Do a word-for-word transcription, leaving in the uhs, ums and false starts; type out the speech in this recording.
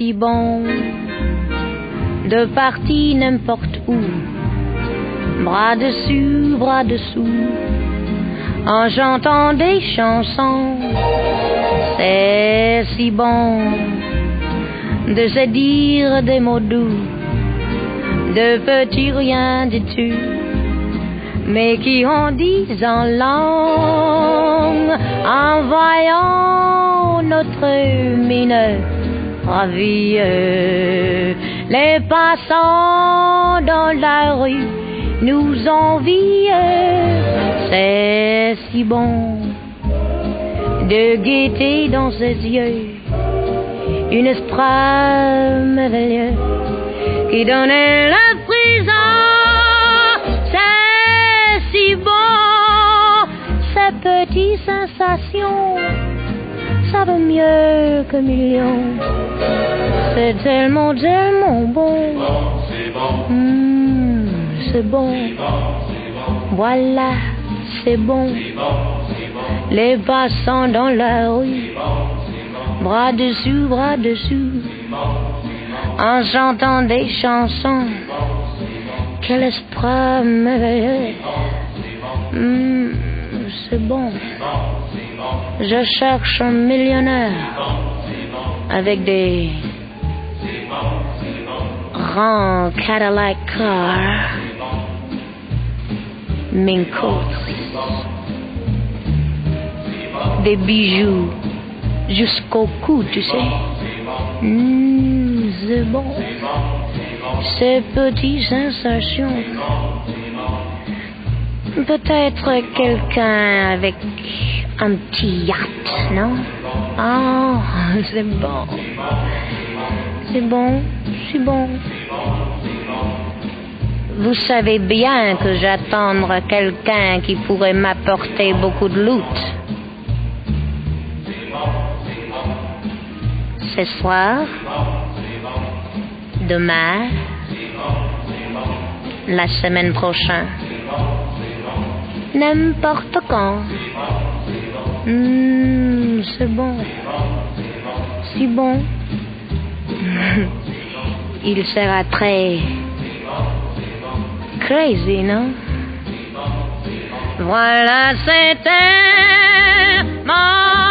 si bon de partir n'importe où, bras dessus, bras dessous, en chantant des chansons. C'est si bon de se dire des mots doux, de petits rien du tout, mais qui en disent en langue, en voyant notre mine ravie. Les passants dans la rue nous envient. C'est si bon de guetter dans ses yeux une espoir merveilleux qui donnait la prison. C'est si bon, ces petites sensations, ça vaut mieux que millions. C'est tellement, tellement bon. Mmh, c'est bon. Voilà, c'est bon. Les passants dans la rue, bras dessus, bras dessous, en chantant des chansons. Quel espoir merveilleux. Mmh, c'est bon. Je cherche un millionnaire avec des grands Cadillac cars, mink coats, des bijoux jusqu'au cou, tu sais. Mmh, c'est bon. Ces petites sensations. Peut-être quelqu'un avec un petit yacht, non? Oh, c'est bon. C'est bon, c'est bon. Vous savez bien que j'attends quelqu'un qui pourrait m'apporter beaucoup de loot. Ce soir, demain, la semaine prochaine, n'importe quand. Mmh, c'est bon, si bon. Il sera très crazy, non? Voilà, c'était mon